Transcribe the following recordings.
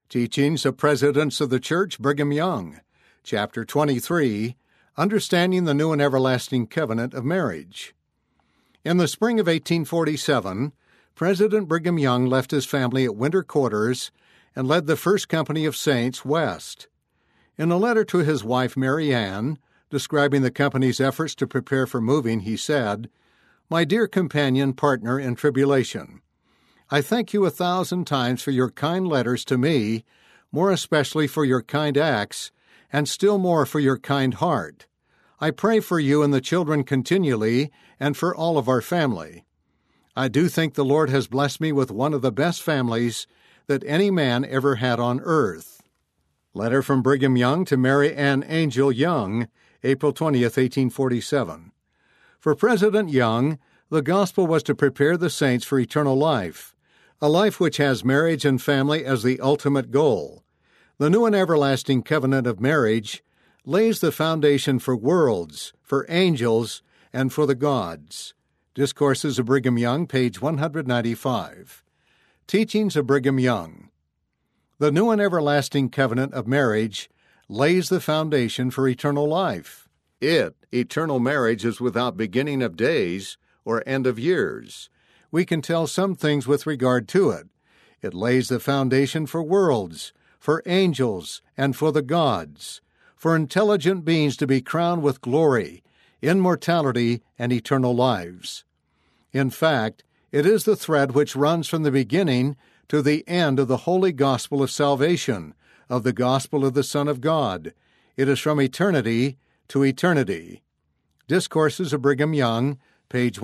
Teachings of Presidents of the Church, Brigham Young, Chapter 23, Understanding the New and Everlasting Covenant of Marriage. In the spring of 1847, President Brigham Young left his family at winter quarters and led the First Company of Saints west. In a letter to his wife Mary Ann, describing the company's efforts to prepare for moving, he said, "My dear companion, partner in tribulation, I thank you 1,000 times for your kind letters to me, more especially for your kind acts, and still more for your kind heart. I pray for you and the children continually, and for all of our family. I do think the Lord has blessed me with one of the best families that any man ever had on earth." Letter from Brigham Young to Mary Ann Angel Young, April 20th, 1847. For President Young, the gospel was to prepare the saints for eternal life, a life which has marriage and family as the ultimate goal. The new and everlasting covenant of marriage lays the foundation for worlds, for angels, and for the gods. Discourses of Brigham Young, page 195. Teachings of Brigham Young. The new and everlasting covenant of marriage lays the foundation for eternal life. Eternal marriage, is without beginning of days or end of years. We can tell some things with regard to it. It lays the foundation for worlds, for angels, and for the gods, for intelligent beings to be crowned with glory, immortality, and eternal lives. In fact, it is the thread which runs from the beginning to the end of the holy gospel of salvation, of the gospel of the Son of God. It is from eternity to eternity. Discourses of Brigham Young, page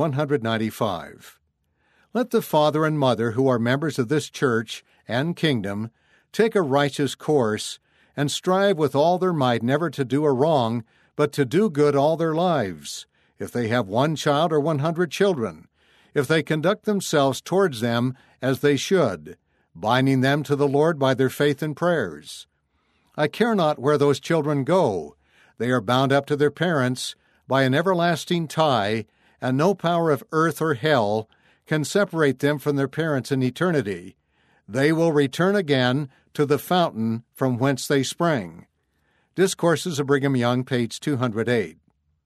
195. Let the father and mother who are members of this church and kingdom take a righteous course and strive with all their might never to do a wrong, but to do good all their lives, if they have 1 child or 100 children, if they conduct themselves towards them as they should, binding them to the Lord by their faith and prayers. I care not where those children go. They are bound up to their parents by an everlasting tie, and no power of earth or hell can separate them from their parents in eternity. They will return again to the fountain from whence they sprang. Discourses of Brigham Young, page 208.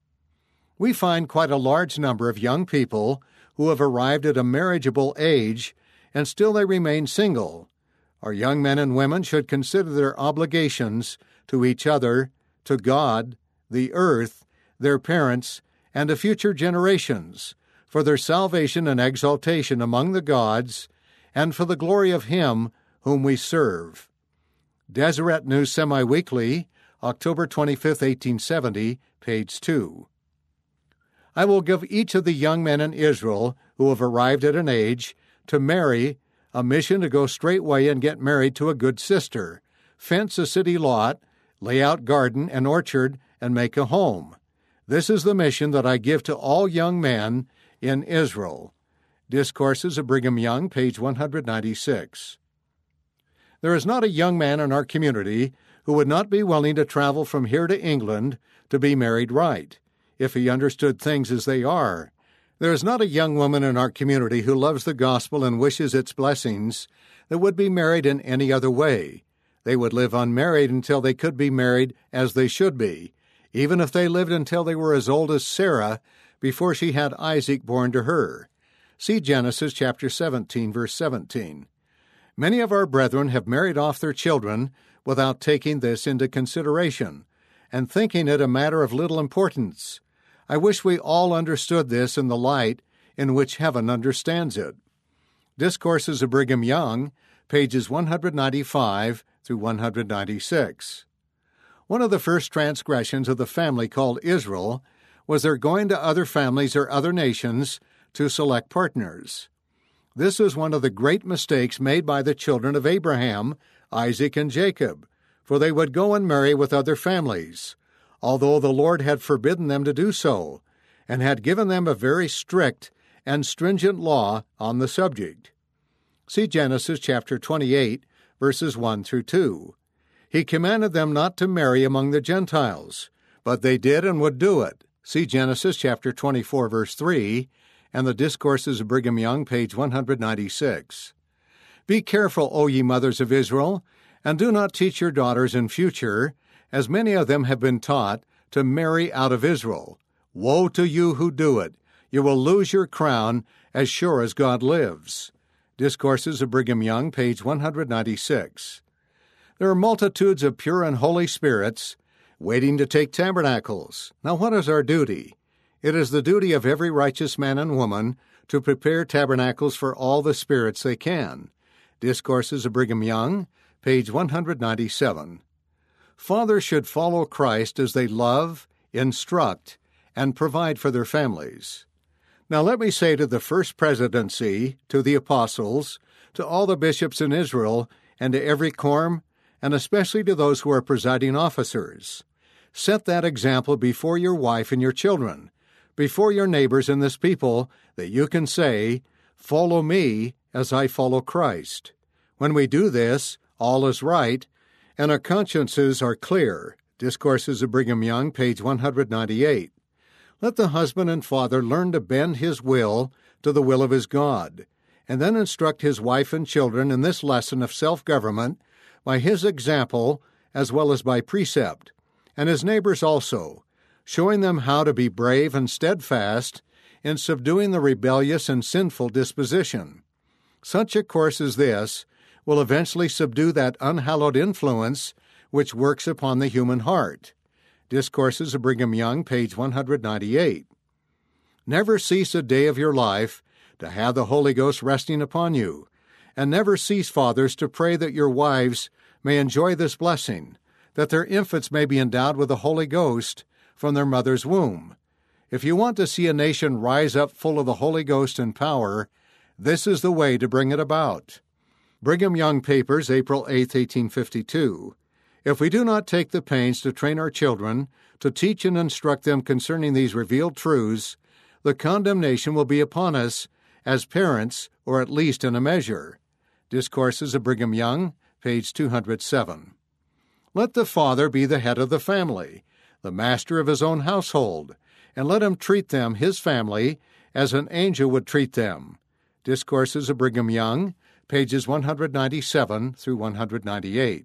We find quite a large number of young people who have arrived at a marriageable age, and still they remain single. Our young men and women should consider their obligations to each other, to God, the earth, their parents, and to future generations, for their salvation and exaltation among the gods, and for the glory of Him whom we serve. Deseret News Semi-Weekly, October 25, 1870, page 2. I will give each of the young men in Israel who have arrived at an age to marry a mission to go straightway and get married to a good sister, fence a city lot, lay out garden and orchard, and make a home. This is the mission that I give to all young men in Israel. Discourses of Brigham Young, page 196. There is not a young man in our community who would not be willing to travel from here to England to be married right, if he understood things as they are. There is not a young woman in our community who loves the gospel and wishes its blessings that would be married in any other way. They would live unmarried until they could be married as they should be, even if they lived until they were as old as Sarah before she had Isaac born to her. See Genesis chapter 17, verse 17. Many of our brethren have married off their children without taking this into consideration, and thinking it a matter of little importance. I wish we all understood this in the light in which heaven understands it. Discourses of Brigham Young, pages 195 through 196. One of the first transgressions of the family called Israel was their going to other families or other nations to select partners. This was one of the great mistakes made by the children of Abraham, Isaac, and Jacob, for they would go and marry with other families, although the Lord had forbidden them to do so, and had given them a very strict and stringent law on the subject. See Genesis chapter 28, verses 1 through 2. He commanded them not to marry among the Gentiles, but they did and would do it. See Genesis chapter 24, verse 3, and the Discourses of Brigham Young, page 196. Be careful, O ye mothers of Israel, And do not teach your daughters in future, as many of them have been taught, to marry out of Israel. Woe to you who do it! You will lose your crown as sure as God lives. Discourses of Brigham Young, page 196. There are multitudes of pure and holy spirits waiting to take tabernacles. Now what is our duty? It is the duty of every righteous man and woman to prepare tabernacles for all the spirits they can. Discourses of Brigham Young, page 197. Fathers should follow Christ as they love, instruct, and provide for their families. Now let me say to the first presidency, to the apostles, to all the bishops in Israel, and to every quorum, and especially to those who are presiding officers, set that example before your wife and your children, before your neighbors and this people, that you can say, "Follow me as I follow Christ." When we do this, all is right, and our consciences are clear. Discourses of Brigham Young, page 198. Let the husband and father learn to bend his will to the will of his God, and then instruct his wife and children in this lesson of self-government by his example as well as by precept, and his neighbors also, showing them how to be brave and steadfast in subduing the rebellious and sinful disposition. Such a course as this will eventually subdue that unhallowed influence which works upon the human heart. Discourses of Brigham Young, page 198. Never cease a day of your life to have the Holy Ghost resting upon you, and never cease, fathers, to pray that your wives may enjoy this blessing, that their infants may be endowed with the Holy Ghost from their mother's womb. If you want to see a nation rise up full of the Holy Ghost and power, this is the way to bring it about. Brigham Young Papers, April 8, 1852. If we do not take the pains to train our children, to teach and instruct them concerning these revealed truths, the condemnation will be upon us as parents, or at least in a measure. Discourses of Brigham Young, page 207. Let the father be the head of the family, the master of his own household, and let him treat them, his family, as an angel would treat them. Discourses of Brigham Young, pages 197 through 198.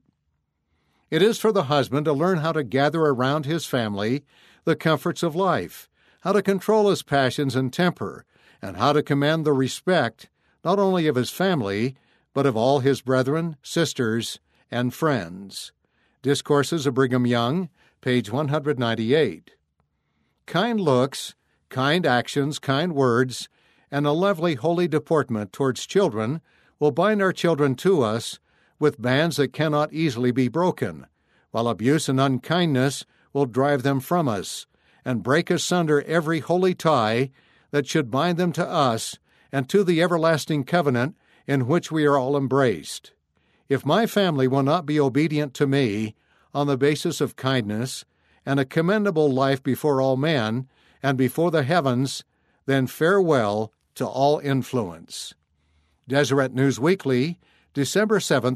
It is for the husband to learn how to gather around his family the comforts of life, how to control his passions and temper, and how to command the respect not only of his family, but of all his brethren, sisters, and friends. Discourses of Brigham Young, page 198. Kind looks, kind actions, kind words, and a lovely holy deportment towards children will bind our children to us with bands that cannot easily be broken, while abuse and unkindness will drive them from us, and break asunder every holy tie that should bind them to us and to the everlasting covenant in which we are all embraced. If my family will not be obedient to me on the basis of kindness and a commendable life before all men and before the heavens, then farewell to all influence. Deseret News Weekly, December 7,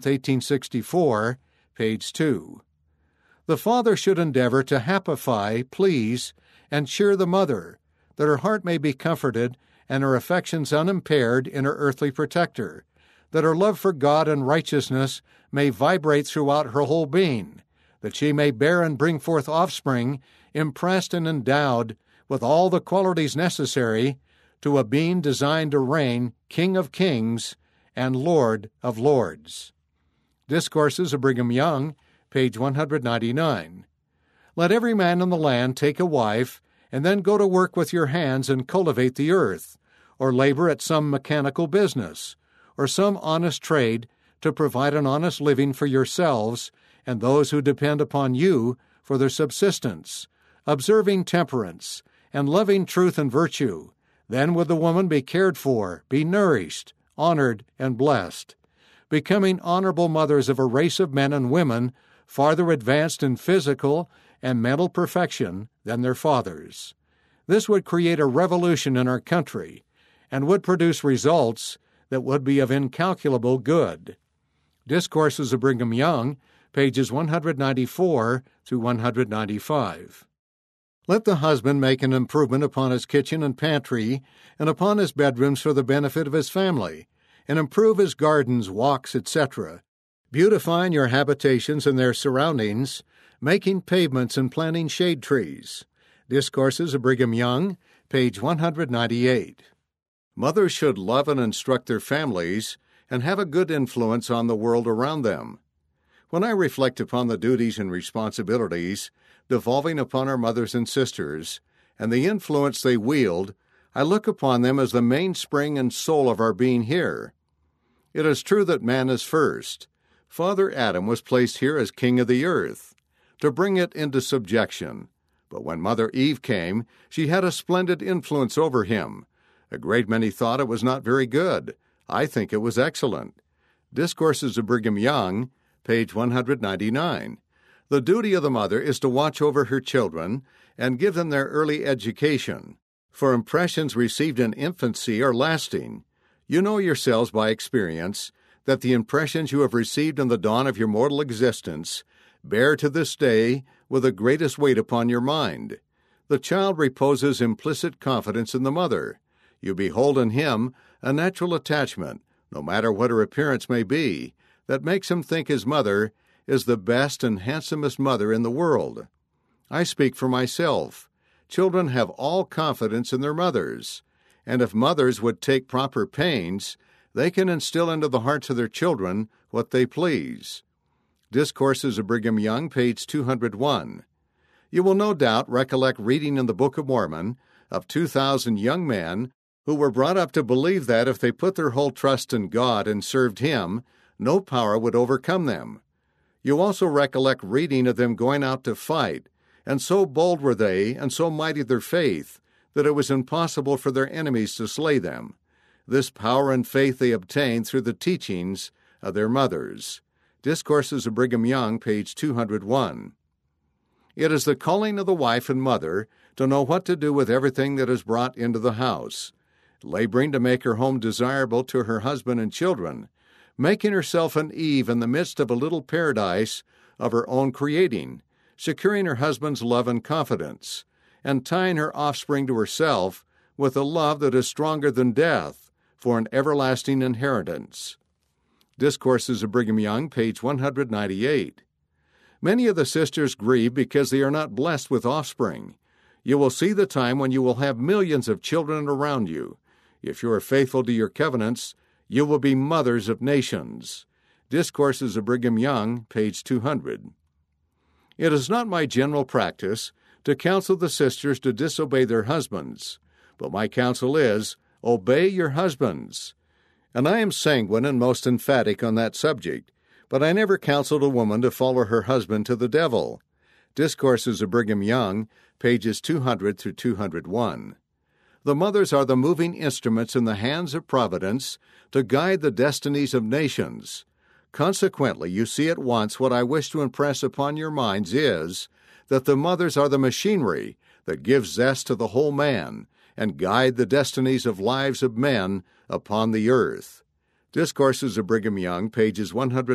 1864, page 2. The father should endeavor to happify, please, and cheer the mother, that her heart may be comforted and her affections unimpaired in her earthly protector, that her love for God and righteousness may vibrate throughout her whole being, that she may bear and bring forth offspring impressed and endowed with all the qualities necessary to a being designed to reign King of Kings and Lord of Lords. Discourses of Brigham Young, page 199. Let every man in the land take a wife, and then go to work with your hands and cultivate the earth, or labor at some mechanical business, or some honest trade to provide an honest living for yourselves and those who depend upon you for their subsistence, observing temperance, and loving truth and virtue. Then would the woman be cared for, be nourished, honored, and blessed, becoming honorable mothers of a race of men and women farther advanced in physical and mental perfection than their fathers. This would create a revolution in our country and would produce results that would be of incalculable good. Discourses of Brigham Young, pages 194 through 195. Let the husband make an improvement upon his kitchen and pantry and upon his bedrooms for the benefit of his family, and improve his gardens, walks, etc., beautifying your habitations and their surroundings, making pavements and planting shade trees. Discourses of Brigham Young, page 198. Mothers should love and instruct their families and have a good influence on the world around them. When I reflect upon the duties and responsibilities devolving upon our mothers and sisters, and the influence they wield, I look upon them as the mainspring and soul of our being here. It is true that man is first. Father Adam was placed here as king of the earth, to bring it into subjection. But when Mother Eve came, she had a splendid influence over him. A great many thought it was not very good. I think it was excellent. Discourses of Brigham Young, page 199. The duty of the mother is to watch over her children and give them their early education, for impressions received in infancy are lasting. You know yourselves by experience that the impressions you have received in the dawn of your mortal existence bear to this day with the greatest weight upon your mind. The child reposes implicit confidence in the mother. You behold in him a natural attachment, no matter what her appearance may be, that makes him think his mother is the best and handsomest mother in the world. I speak for myself. Children have all confidence in their mothers, and if mothers would take proper pains, they can instill into the hearts of their children what they please. Discourses of Brigham Young, page 201. You will no doubt recollect reading in the Book of Mormon of 2,000 young men who were brought up to believe that if they put their whole trust in God and served Him, no power would overcome them. You also recollect reading of them going out to fight, and so bold were they, and so mighty their faith, that it was impossible for their enemies to slay them. This power and faith they obtained through the teachings of their mothers. Discourses of Brigham Young, page 201. It is the calling of the wife and mother to know what to do with everything that is brought into the house, laboring to make her home desirable to her husband and children, making herself an Eve in the midst of a little paradise of her own creating, securing her husband's love and confidence, and tying her offspring to herself with a love that is stronger than death for an everlasting inheritance. Discourses of Brigham Young, page 198. Many of the sisters grieve because they are not blessed with offspring. You will see the time when you will have millions of children around you. If you are faithful to your covenants, you will be mothers of nations. Discourses of Brigham Young, page 200. It is not my general practice to counsel the sisters to disobey their husbands, but my counsel is, obey your husbands. And I am sanguine and most emphatic on that subject, but I never counseled a woman to follow her husband to the devil. Discourses of Brigham Young, pages 200 through 201. The mothers are the moving instruments in the hands of Providence to guide the destinies of nations. Consequently, you see at once what I wish to impress upon your minds is that the mothers are the machinery that gives zest to the whole man and guide the destinies of lives of men upon the earth. Discourses of Brigham Young, pages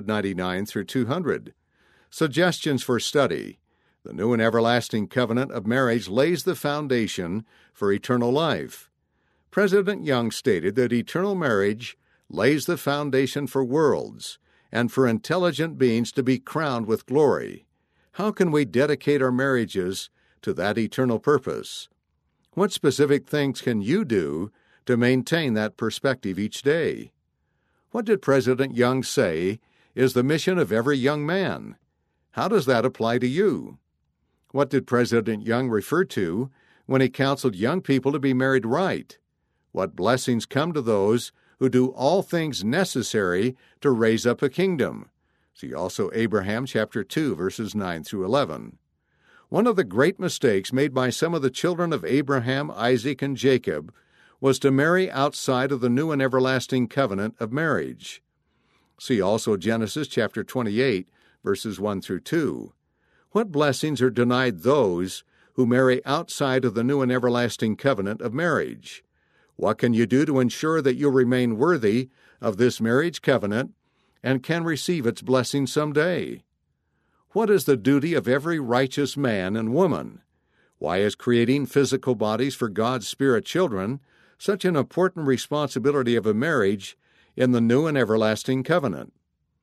199 through 200. Suggestions for study. The new and everlasting covenant of marriage lays the foundation for eternal life. President Young stated that eternal marriage lays the foundation for worlds and for intelligent beings to be crowned with glory. How can we dedicate our marriages to that eternal purpose? What specific things can you do to maintain that perspective each day? What did President Young say is the mission of every young man? How does that apply to you? What did President Young refer to when he counseled young people to be married right? What blessings come to those who do all things necessary to raise up a kingdom? See also Abraham chapter 2, verses 9 through 11. One of the great mistakes made by some of the children of Abraham, Isaac, and Jacob was to marry outside of the new and everlasting covenant of marriage. See also Genesis chapter 28, verses 1 through 2. What blessings are denied those who marry outside of the new and everlasting covenant of marriage? What can you do to ensure that you remain worthy of this marriage covenant and can receive its blessing someday? What is the duty of every righteous man and woman? Why is creating physical bodies for God's spirit children such an important responsibility of a marriage in the new and everlasting covenant?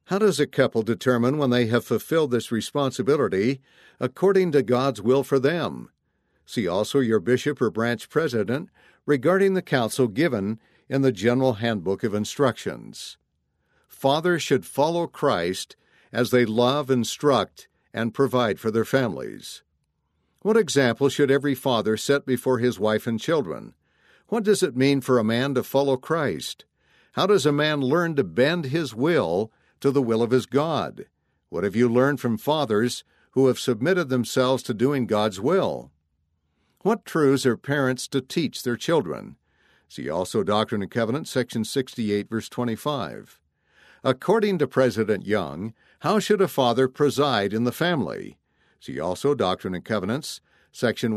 How does a couple determine when they have fulfilled this responsibility according to God's will for them? See also your bishop or branch president regarding the counsel given in the General Handbook of Instructions. Fathers should follow Christ as they love, instruct, and provide for their families. What example should every father set before his wife and children? What does it mean for a man to follow Christ? How does a man learn to bend his will to the will of his God? What have you learned from fathers who have submitted themselves to doing God's will? What truths are parents to teach their children? See also Doctrine and Covenants, section 68, verse 25. According to President Young, how should a father preside in the family? See also Doctrine and Covenants, section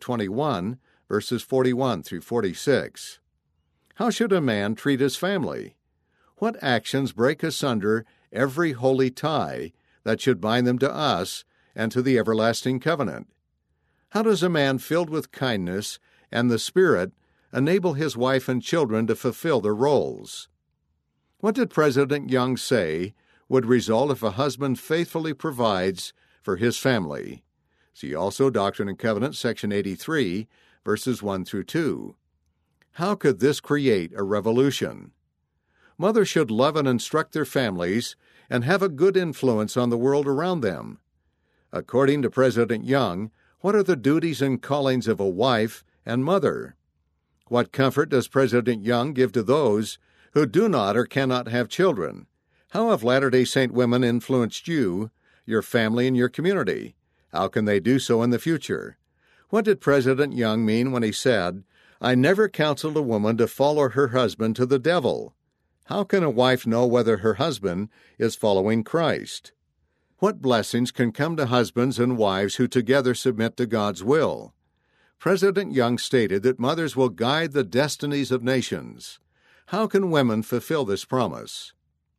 121, verses 41 through 46. How should a man treat his family? What actions break asunder every holy tie that should bind them to us and to the everlasting covenant? How does a man filled with kindness and the Spirit enable his wife and children to fulfill their roles? What did President Young say would result if a husband faithfully provides for his family? See also Doctrine and Covenants, section 83, verses 1 through 2. How could this create a revolution? Mothers should love and instruct their families and have a good influence on the world around them. According to President Young, what are the duties and callings of a wife and mother? What comfort does President Young give to those who do not or cannot have children? How have Latter-day Saint women influenced you, your family, and your community? How can they do so in the future? What did President Young mean when he said, "I never counseled a woman to follow her husband to the devil"? How can a wife know whether her husband is following Christ? What blessings can come to husbands and wives who together submit to God's will? President Young stated that mothers will guide the destinies of nations. How can women fulfill this promise?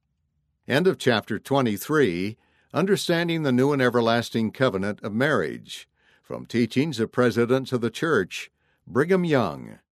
End of chapter 23, Understanding the New and Everlasting Covenant of Marriage. From Teachings of Presidents of the Church, Brigham Young.